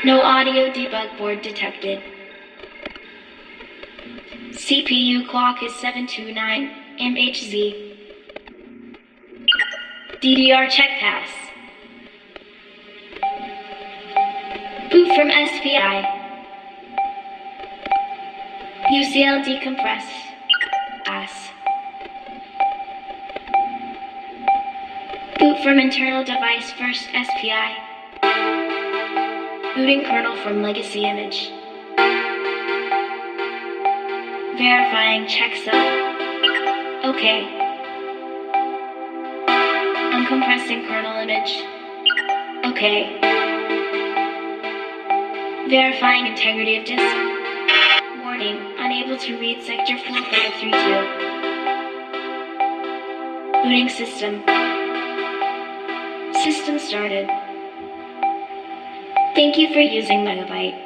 No audio debug board detected. CPU clock is 729 MHz. DDR check pass. Boot from SPI. UCL decompress. Pass. Boot from internal device first SPI. Booting kernel from legacy image. Verifying checksum. OK. Uncompressing kernel image. OK. Verifying integrity of disk. Warning, unable to read sector 4532. Booting system. System started. Thank you for using Megabyte.